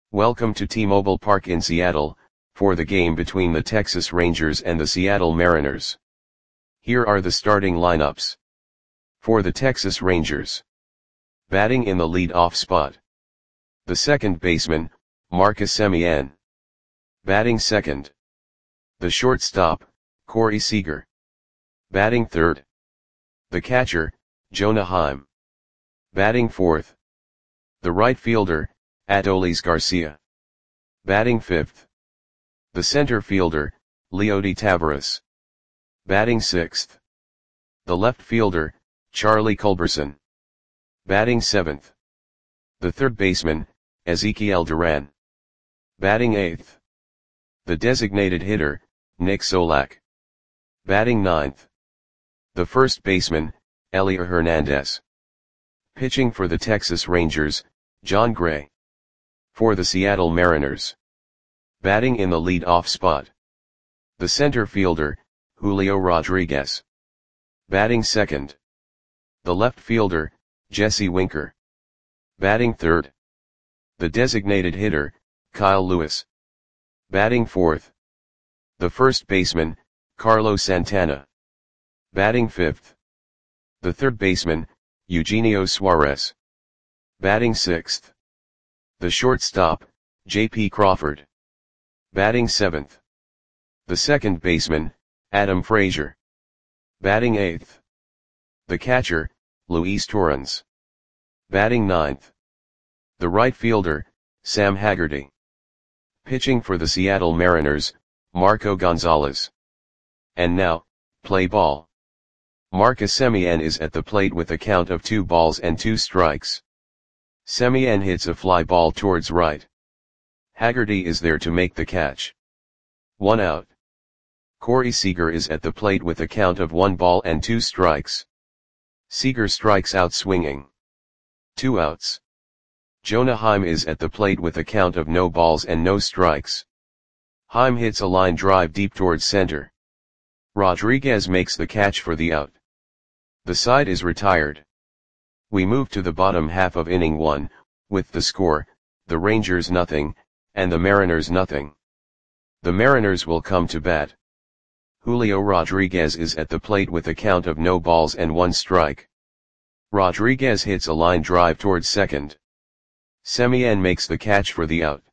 Welcome to T-Mobile Park in Seattle, for the game between the Texas Rangers and the Seattle Mariners. Here are the starting lineups. For the Texas Rangers. Batting in the lead-off spot. The second baseman, Marcus Semien. Batting second. The shortstop, Corey Seager. Batting third. The catcher, Jonah Heim. Batting fourth. The right fielder, Adolis Garcia. Batting fifth. The center fielder, Leody Taveras. Batting sixth. The left fielder, Charlie Culberson. Batting seventh. The third baseman, Ezekiel Duran. Batting eighth. The designated hitter, Nick Solak. Batting ninth. The first baseman, Elier Hernandez. Pitching for the Texas Rangers, Jon Gray. For the Seattle Mariners. Batting in the lead-off spot. The center fielder, Julio Rodriguez. Batting second. The left fielder, Jesse Winker. Batting third. The designated hitter, Kyle Lewis. Batting fourth. The first baseman, Carlos Santana. Batting fifth. The third baseman, Eugenio Suarez. Batting sixth. The shortstop, J.P. Crawford. Batting seventh. The second baseman, Adam Frazier. Batting eighth. The catcher, Luis Torrens. Batting ninth. The right fielder, Sam Haggerty. Pitching for the Seattle Mariners, Marco Gonzalez. And now, play ball. Marcus Semien is at the plate with a count of 2-2. Semien hits a fly ball towards right. Haggerty is there to make the catch. 1 out. Corey Seager is at the plate with a count of 1-2. Seager strikes out swinging. 2 outs. Jonah Heim is at the plate with a count of no balls and no strikes. Heim hits a line drive deep towards center. Rodriguez makes the catch for the out. The side is retired. We move to the bottom half of inning 1, with the score, the Rangers nothing, and the Mariners nothing. The Mariners will come to bat. Julio Rodriguez is at the plate with a count of no balls and 1 strike. Rodriguez hits a line drive towards second. Semien makes the catch for the out.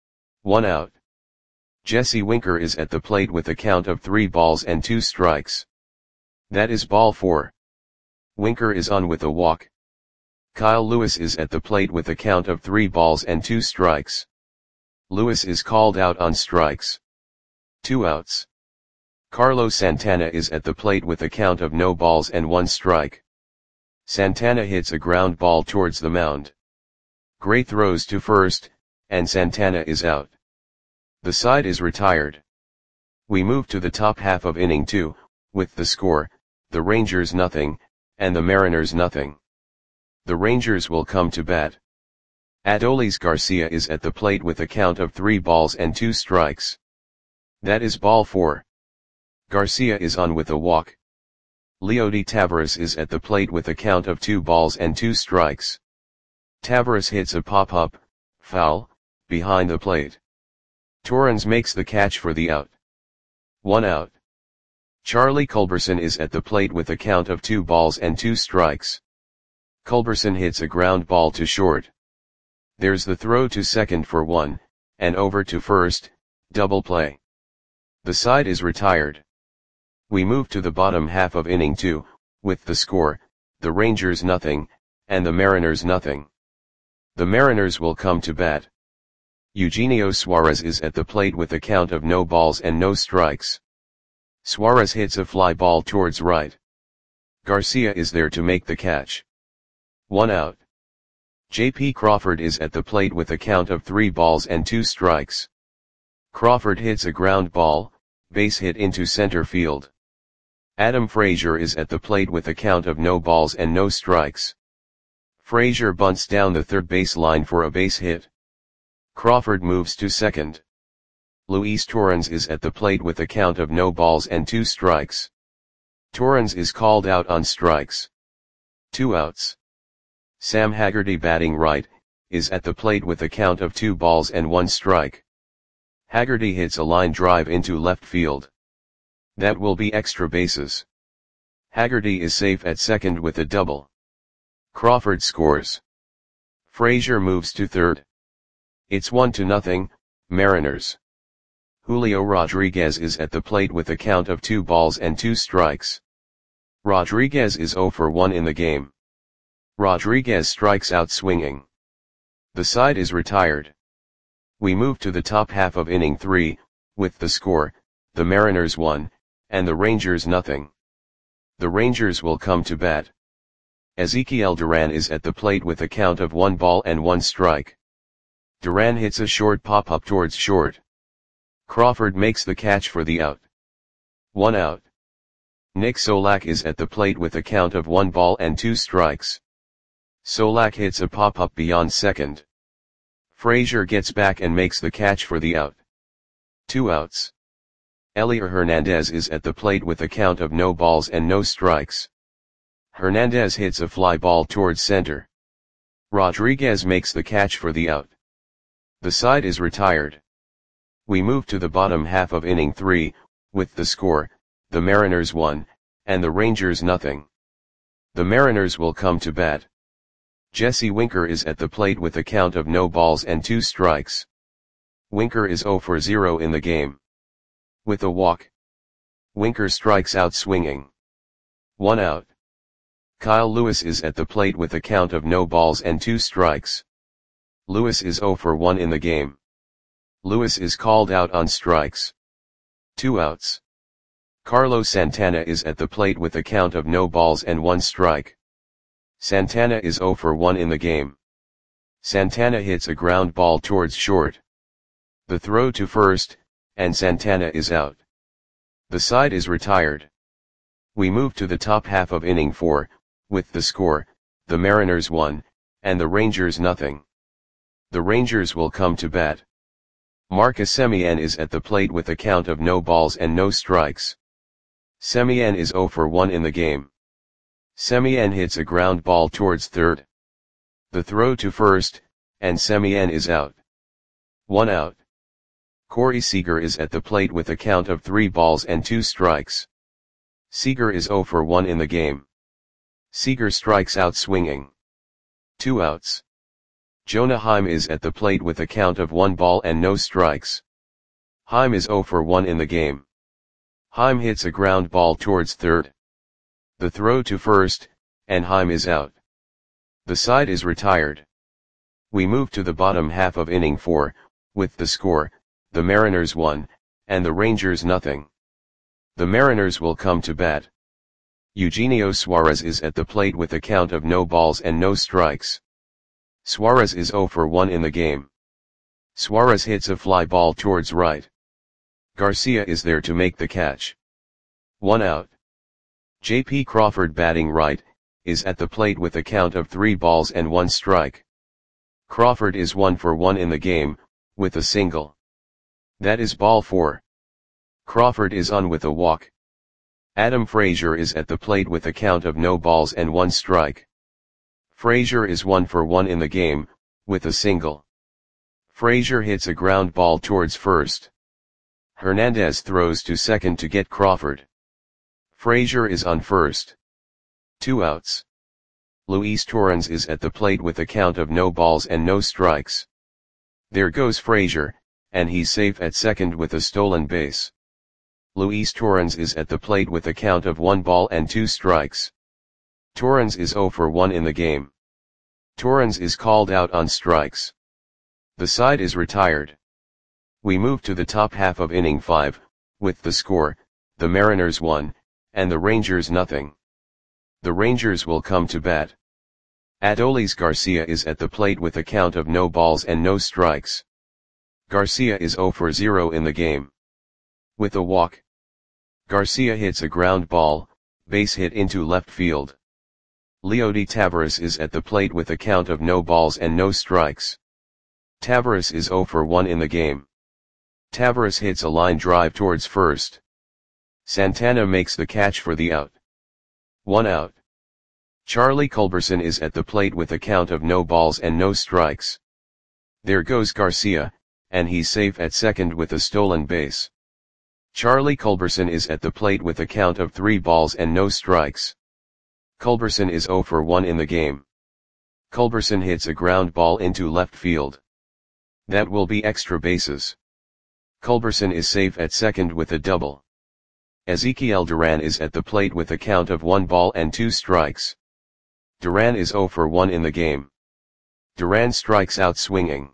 1 out. Jesse Winker is at the plate with a count of 3-2 strikes. That is ball 4. Winker is on with a walk. Kyle Lewis is at the plate with a count of 3-2 strikes. Lewis is called out on strikes. 2 outs. Carlos Santana is at the plate with a count of no balls and 1 strike. Santana hits a ground ball towards the mound. Gray throws to first, and Santana is out. The side is retired. We move to the top half of inning 2, with the score, the Rangers nothing, and the Mariners nothing. The Rangers will come to bat. Adolis Garcia is at the plate with a count of 3-2 strikes. That is ball 4. Garcia is on with a walk. Leody Taveras is at the plate with a count of 2-2 strikes. Taveras hits a pop-up, foul, behind the plate. Torrens makes the catch for the out. 1 out. Charlie Culberson is at the plate with a count of 2-2 strikes. Culberson hits a ground ball to short. There's the throw to second for 1, and over to first, double play. The side is retired. We move to the bottom half of inning 2, with the score, the Rangers nothing, and the Mariners nothing. The Mariners will come to bat. Eugenio Suarez is at the plate with a count of no balls and no strikes. Suarez hits a fly ball towards right. Garcia is there to make the catch. 1 out. J.P. Crawford is at the plate with a count of 3-2 strikes. Crawford hits a ground ball, base hit into center field. Adam Frazier is at the plate with a count of no balls and no strikes. Frazier bunts down the third base line for a base hit. Crawford moves to second. Luis Torrens is at the plate with a count of no balls and 2 strikes. Torrens is called out on strikes. 2 outs. Sam Haggerty batting right, is at the plate with a count of 2 balls and 1 strike. Haggerty hits a line drive into left field. That will be extra bases. Haggerty is safe at second with a double. Crawford scores. Frazier moves to third. It's 1-0, Mariners. Julio Rodriguez is at the plate with a count of 2 balls and 2 strikes. Rodriguez is 0 for 1 in the game. Rodriguez strikes out swinging. The side is retired. We move to the top half of inning 3, with the score, the Mariners 1, and the Rangers 0. The Rangers will come to bat. Ezekiel Duran is at the plate with a count of 1 ball and 1 strike. Duran hits a short pop-up towards short. Crawford makes the catch for the out. 1 out. Nick Solak is at the plate with a count of 1 ball and 2 strikes. Solak hits a pop-up beyond second. Frazier gets back and makes the catch for the out. 2 outs. Elier Hernandez is at the plate with a count of no balls and no strikes. Hernandez hits a fly ball towards center. Rodriguez makes the catch for the out. The side is retired. We move to the bottom half of inning 3, with the score, the Mariners 1, and the Rangers 0. The Mariners will come to bat. Jesse Winker is at the plate with a count of no balls and 2 strikes. Winker is 0 for 0 in the game. With a walk. Winker strikes out swinging. 1 out. Kyle Lewis is at the plate with a count of no balls and 2 strikes. Lewis is 0 for 1 in the game. Lewis is called out on strikes. 2 outs. Carlos Santana is at the plate with a count of no balls and 1 strike. Santana is 0 for 1 in the game. Santana hits a ground ball towards short. The throw to first, and Santana is out. The side is retired. We move to the top half of inning 4, with the score, the Mariners 1, and the Rangers 0. The Rangers will come to bat. Marcus Semien is at the plate with a count of no balls and no strikes. Semien is 0 for 1 in the game. Semien hits a ground ball towards third. The throw to first, and Semien is out. 1 out. Corey Seager is at the plate with a count of 3 balls and 2 strikes. Seager is 0 for 1 in the game. Seager strikes out swinging. 2 outs. Jonah Heim is at the plate with a count of 1 ball and no strikes. Heim is 0 for 1 in the game. Heim hits a ground ball towards third. The throw to first, and Heim is out. The side is retired. We move to the bottom half of inning 4, with the score, the Mariners 1, and the Rangers 0. The Mariners will come to bat. Eugenio Suarez is at the plate with a count of no balls and no strikes. Suarez is 0 for 1 in the game. Suarez hits a fly ball towards right. Garcia is there to make the catch. 1 out. J.P. Crawford batting right, is at the plate with a count of 3 balls and 1 strike. Crawford is 1 for 1 in the game, with a single. That is ball 4. Crawford is on with a walk. Adam Frazier is at the plate with a count of no balls and 1 strike. Frazier is 1 for 1 in the game, with a single. Frazier hits a ground ball towards first. Hernandez throws to second to get Crawford. Frazier is on first. 2 outs. Luis Torrens is at the plate with a count of no balls and no strikes. There goes Frazier, and he's safe at second with a stolen base. Luis Torrens is at the plate with a count of 1 ball and 2 strikes. Torrens is 0 for 1 in the game. Torrens is called out on strikes. The side is retired. We move to the top half of inning 5, with the score, the Mariners 1, and the Rangers 0. The Rangers will come to bat. Adolis Garcia is at the plate with a count of no balls and no strikes. Garcia is 0 for 0 in the game. With a walk. Garcia hits a ground ball, base hit into left field. Leody Taveras is at the plate with a count of no balls and no strikes. Taveras is 0 for 1 in the game. Taveras hits a line drive towards first. Santana makes the catch for the out. 1 out. Charlie Culberson is at the plate with a count of no balls and no strikes. There goes Garcia, and he's safe at second with a stolen base. Charlie Culberson is at the plate with a count of 3 balls and no strikes. Culberson is 0 for 1 in the game. Culberson hits a ground ball into left field. That will be extra bases. Culberson is safe at second with a double. Ezekiel Duran is at the plate with a count of 1 ball and 2 strikes. Duran is 0 for 1 in the game. Duran strikes out swinging.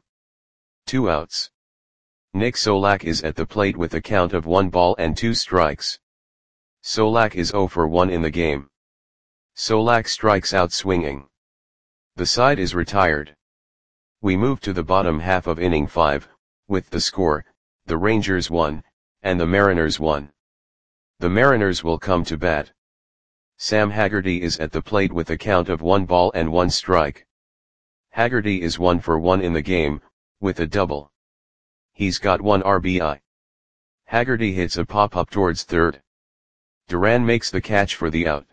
2 outs. Nick Solak is at the plate with a count of 1 ball and 2 strikes. Solak is 0 for 1 in the game. Solak strikes out swinging. The side is retired. We move to the bottom half of inning 5, with the score, the Rangers 1, and the Mariners 1. The Mariners will come to bat. Sam Haggerty is at the plate with a count of 1 ball and 1 strike. Haggerty is 1 for 1 in the game, with a double. He's got 1 RBI. Haggerty hits a pop-up towards third. Duran makes the catch for the out.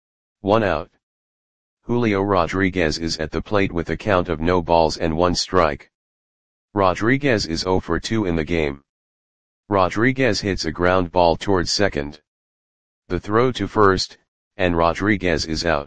1 out. Julio Rodriguez is at the plate with a count of no balls and 1 strike. Rodriguez is 0 for 2 in the game. Rodriguez hits a ground ball towards second. The throw to first, and Rodriguez is out.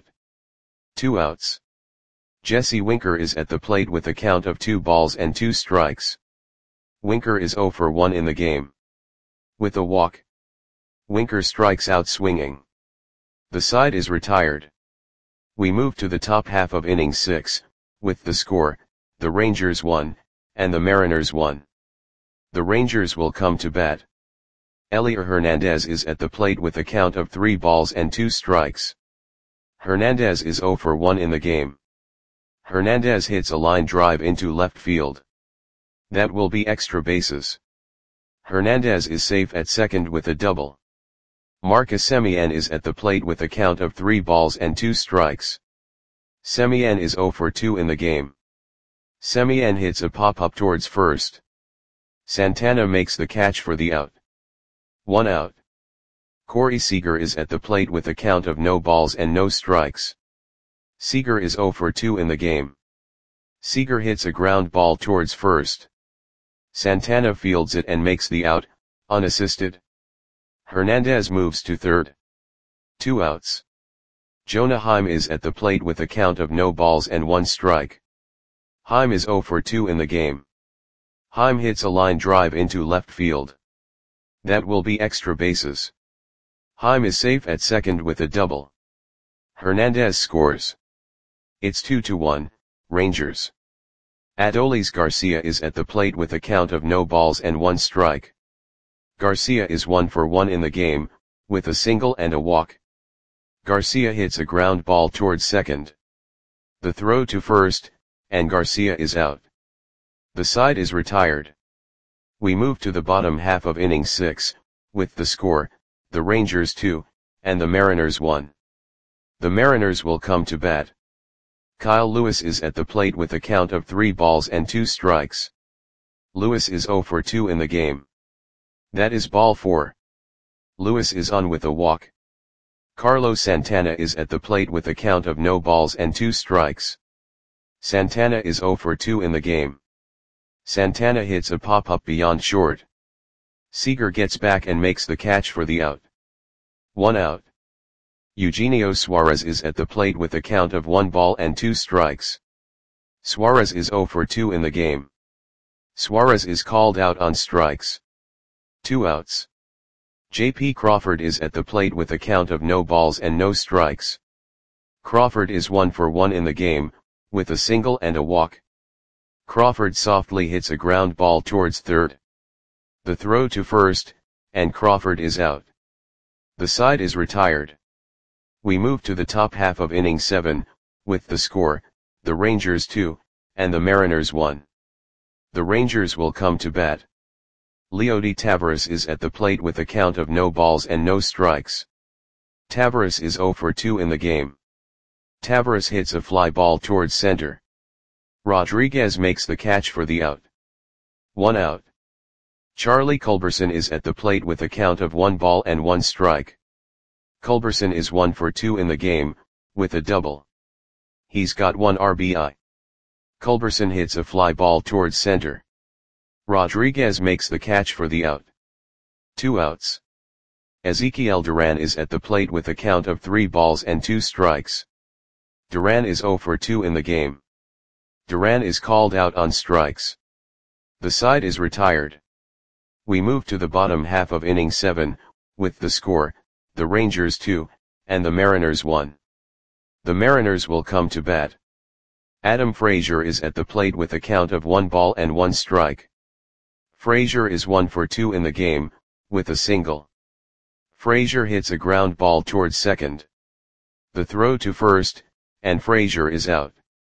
2 outs. Jesse Winker is at the plate with a count of 2 balls and 2 strikes. Winker is 0 for 1 in the game. With a walk. Winker strikes out swinging. The side is retired. We move to the top half of inning 6, with the score, the Rangers 1, and the Mariners 1. The Rangers will come to bat. Elier Hernandez is at the plate with a count of 3 balls and 2 strikes. Hernandez is 0 for 1 in the game. Hernandez hits a line drive into left field. That will be extra bases. Hernandez is safe at second with a double. Marcus Semien is at the plate with a count of 3 balls and 2 strikes. Semien is 0 for 2 in the game. Semien hits a pop-up towards first. Santana makes the catch for the out. 1 out. Corey Seager is at the plate with a count of no balls and no strikes. Seager is 0 for 2 in the game. Seager hits a ground ball towards first. Santana fields it and makes the out, unassisted. Hernandez moves to third. 2 outs. Jonah Heim is at the plate with a count of no balls and 1 strike. Heim is 0 for 2 in the game. Heim hits a line drive into left field. That will be extra bases. Heim is safe at second with a double. Hernandez scores. It's 2-1, Rangers. Adolis Garcia is at the plate with a count of no balls and 1 strike. Garcia is 1 for 1 in the game, with a single and a walk. Garcia hits a ground ball towards second. The throw to first, and Garcia is out. The side is retired. We move to the bottom half of inning 6, with the score, the Rangers 2, and the Mariners 1. The Mariners will come to bat. Kyle Lewis is at the plate with a count of 3 balls and 2 strikes. Lewis is 0 for 2 in the game. That is ball 4. Lewis is on with a walk. Carlos Santana is at the plate with a count of no balls and 2 strikes. Santana is 0 for 2 in the game. Santana hits a pop-up beyond short. Seager gets back and makes the catch for the out. 1 out. Eugenio Suarez is at the plate with a count of 1 ball and 2 strikes. Suarez is 0 for 2 in the game. Suarez is called out on strikes. 2 outs. J.P. Crawford is at the plate with a count of no balls and no strikes. Crawford is 1 for 1 in the game, with a single and a walk. Crawford softly hits a ground ball towards third. The throw to first, and Crawford is out. The side is retired. We move to the top half of inning 7, with the score, the Rangers 2, and the Mariners 1. The Rangers will come to bat. Leody Taveras is at the plate with a count of no balls and no strikes. Taveras is 0 for 2 in the game. Taveras hits a fly ball towards center. Rodriguez makes the catch for the out. 1 out. Charlie Culberson is at the plate with a count of 1 ball and 1 strike. Culberson is 1 for 2 in the game, with a double. He's got 1 RBI. Culberson hits a fly ball towards center. Rodriguez makes the catch for the out. 2 outs. Ezequiel Duran is at the plate with a count of 3 balls and 2 strikes. Duran is 0 for 2 in the game. Duran is called out on strikes. The side is retired. We move to the bottom half of inning 7, with the score, the Rangers 2, and the Mariners 1. The Mariners will come to bat. Adam Frazier is at the plate with a count of 1 ball and 1 strike. Frazier is 1 for 2 in the game, with a single. Frazier hits a ground ball towards second. The throw to first, and Frazier is out.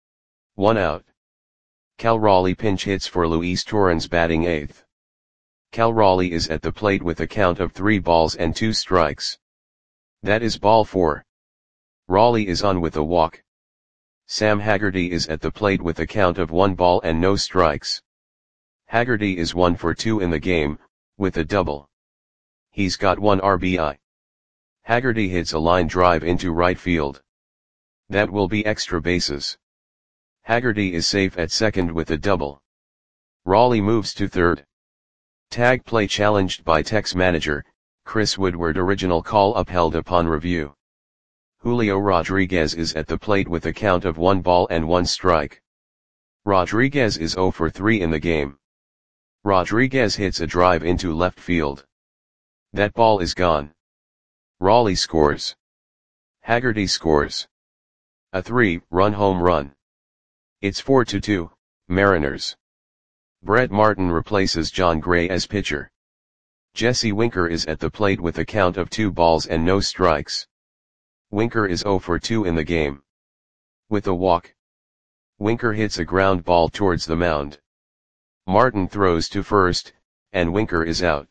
1 out. Cal Raleigh pinch hits for Luis Torrens batting 8th. Cal Raleigh is at the plate with a count of 3 balls and 2 strikes. That is ball 4. Raleigh is on with a walk. Sam Haggerty is at the plate with a count of 1 ball and no strikes. Haggerty is 1 for 2 in the game, with a double. He's got 1 RBI. Haggerty hits a line drive into right field. That will be extra bases. Haggerty is safe at second with a double. Raleigh moves to third. Tag play challenged by Tex manager, Chris Woodward. Original call upheld upon review. Julio Rodriguez is at the plate with a count of 1 ball and 1 strike. Rodriguez is 0 for 3 in the game. Rodriguez hits a drive into left field. That ball is gone. Raleigh scores. Haggerty scores. A 3-run home run. It's 4-2, Mariners. Brett Martin replaces John Gray as pitcher. Jesse Winker is at the plate with a count of 2 balls and no strikes. Winker is 0 for 2 in the game. With a walk. Winker hits a ground ball towards the mound. Martin throws to first, and Winker is out.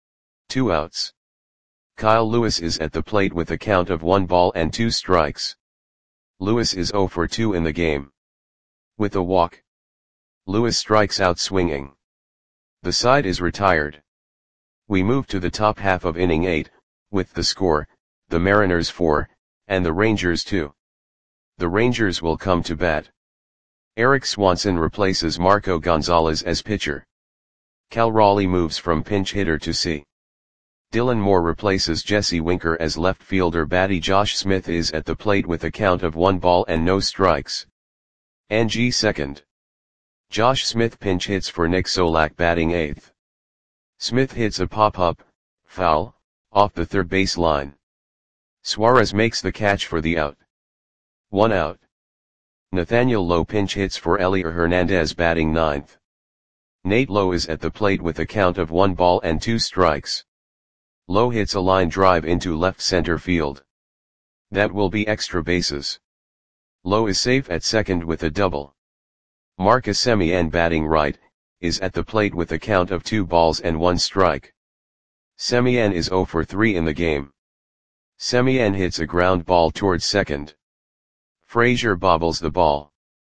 2 outs. Kyle Lewis is at the plate with a count of 1 ball and 2 strikes. Lewis is 0 for 2 in the game. With a walk. Lewis strikes out swinging. The side is retired. We move to the top half of inning 8, with the score, the Mariners 4, and the Rangers 2. The Rangers will come to bat. Eric Swanson replaces Marco Gonzalez as pitcher. Cal Raleigh moves from pinch hitter to C. Dylan Moore replaces Jesse Winker as left fielder. Batty Josh Smith is at the plate with a count of 1 ball and no strikes. NG second. Josh Smith pinch hits for Nick Solak batting 8th. Smith hits a pop-up, foul, off the third base line. Suarez makes the catch for the out. 1 out. Nathaniel Lowe pinch hits for Elier Hernandez batting 9th. Nate Lowe is at the plate with a count of 1 ball and 2 strikes. Lowe hits a line drive into left center field. That will be extra bases. Lowe is safe at second with a double. Marcus Semien batting right, is at the plate with a count of 2 balls and 1 strike. Semien is 0 for 3 in the game. Semien hits a ground ball towards second. Frazier bobbles the ball.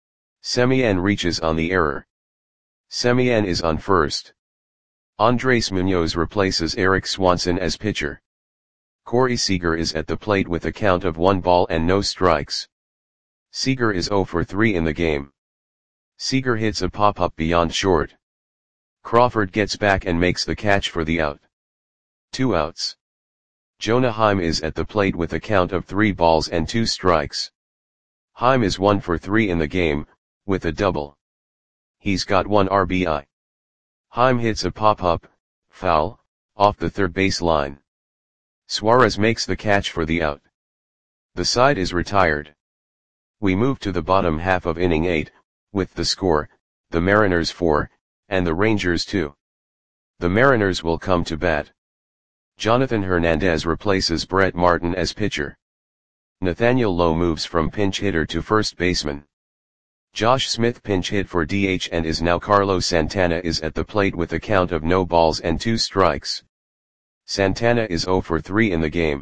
Semien reaches on the error. Semien is on first. Andres Munoz replaces Eric Swanson as pitcher. Corey Seager is at the plate with a count of 1 ball and no strikes. Seager is 0 for 3 in the game. Seager hits a pop-up beyond short. Crawford gets back and makes the catch for the out. 2 outs. Jonah Heim is at the plate with a count of 3 balls and 2 strikes. Heim is 1 for 3 in the game, with a double. He's got 1 RBI. Heim hits a pop-up, foul, off the third base line. Suarez makes the catch for the out. The side is retired. We move to the bottom half of inning 8, with the score, the Mariners 4, and the Rangers 2. The Mariners will come to bat. Jonathan Hernandez replaces Brett Martin as pitcher. Nathaniel Lowe moves from pinch hitter to first baseman. Josh Smith pinch hit for DH and is now. Carlos Santana is at the plate with a count of no balls and 2 strikes. Santana is 0 for 3 in the game.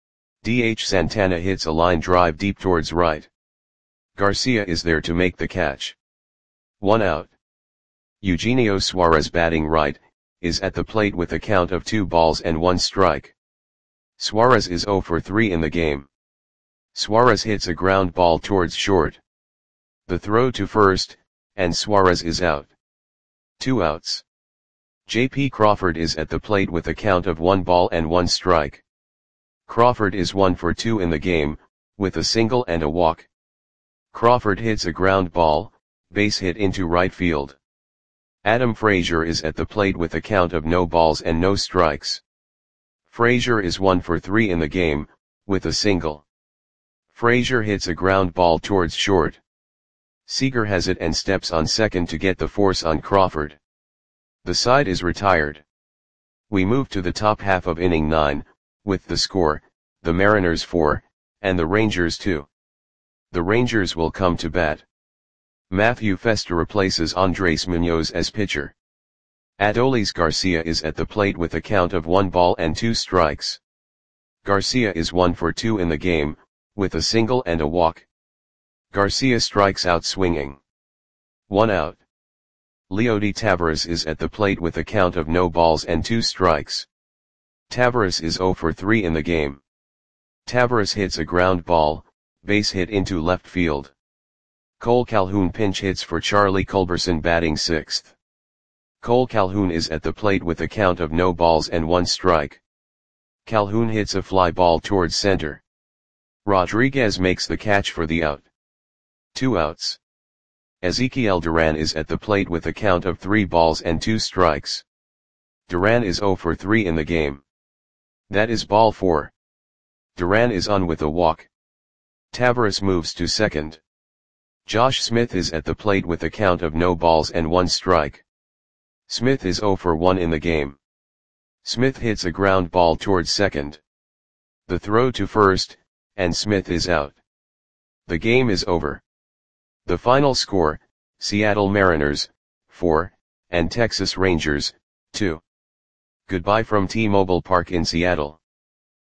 DH Santana hits a line drive deep towards right. Garcia is there to make the catch. 1 out. Eugenio Suarez batting right, is at the plate with a count of 2 balls and 1 strike. Suarez is 0 for 3 in the game. Suarez hits a ground ball towards short. The throw to first, and Suarez is out. 2 outs. J.P. Crawford is at the plate with a count of 1 ball and 1 strike. Crawford is 1 for 2 in the game, with a single and a walk. Crawford hits a ground ball, base hit into right field. Adam Frazier is at the plate with a count of no balls and no strikes. Frazier is 1 for 3 in the game, with a single. Frazier hits a ground ball towards short. Seager has it and steps on second to get the force on Crawford. The side is retired. We move to the top half of inning 9, with the score, the Mariners 4, and the Rangers 2. The Rangers will come to bat. Matthew Festa replaces Andres Munoz as pitcher. Adolis Garcia is at the plate with a count of 1 ball and 2 strikes. Garcia is 1 for 2 in the game, with a single and a walk. Garcia strikes out swinging. 1 out. Leody Taveras is at the plate with a count of no balls and 2 strikes. Taveras is 0 for 3 in the game. Taveras hits a ground ball, base hit into left field. Cole Calhoun pinch hits for Charlie Culberson batting 6th. Cole Calhoun is at the plate with a count of no balls and 1 strike. Calhoun hits a fly ball towards center. Rodriguez makes the catch for the out. 2 outs. Ezekiel Duran is at the plate with a count of 3 balls and 2 strikes. Duran is 0 for 3 in the game. That is ball 4. Duran is on with a walk. Taveras moves to second. Josh Smith is at the plate with a count of no balls and 1 strike. Smith is 0 for 1 in the game. Smith hits a ground ball towards second. The throw to first, and Smith is out. The game is over. The final score, Seattle Mariners, 4, and Texas Rangers, 2. Goodbye from T-Mobile Park in Seattle.